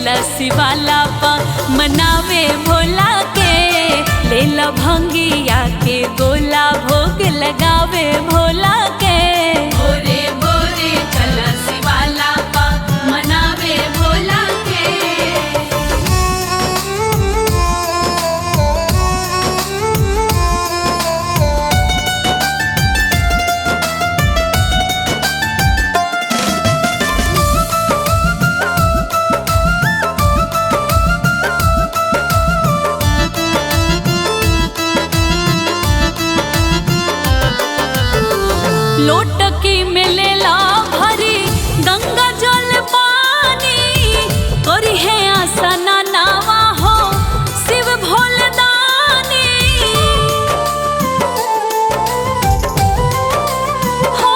चला शिवाला पा मनावे भोला के, ले ला भंगिया के गोला भोग लगावे भोला के। भोरे भोरे चला शिवाला पा मनावे भोला के। लोटकी में लेला भरी गंगा जल पानी, करी है आसना नावा हो शिव भोलदानी। हो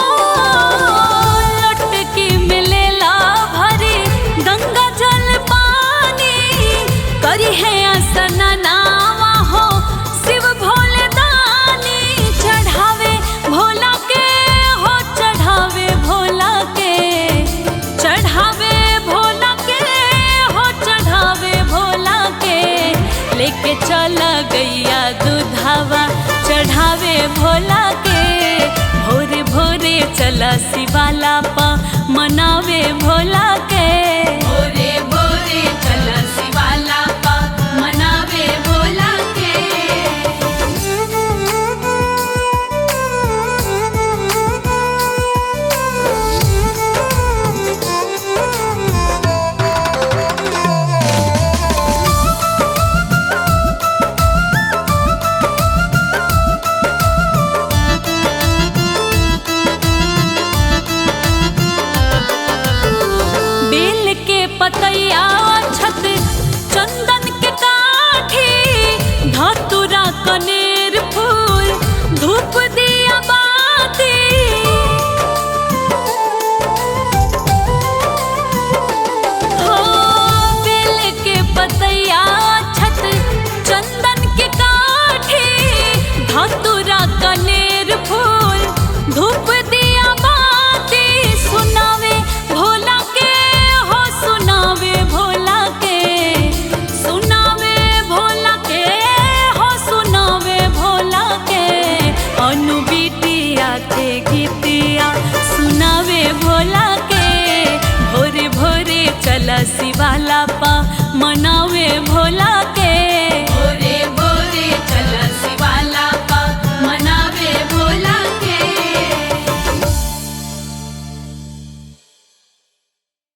लोटकी में लेला भरी गंगा जल पानी, करी है आसना नावा हो शिव भोलदानी। चढ़ावे भोला के हो, चढ़ावे भोला के, चढ़ावे भोला के हो, चढ़ावे भोला के। लेके चला गैया दूधावा चढ़ावे भोला के। भोरे भोरे चला शिवाला पा मनावे भोला के। भोरे भोरे चला शिवाला पा मनावे भोला के। बेल के पतैया छत चंदन के काठी, धतूरा कनेर फूल धूप दिया बाती। हो बेल के पतैया छत चंदन के काठी, धतूरा कनेर फूल धूप दिया बाती। सुनावे भोला के हो, सुनावे भोला के, सुनावे भोला के हो, सुनावे भोला के। अनु बिटिया के गीतिया सुनावे भोला के। भोरे भोरे चला शिवाला पा मनावे भोला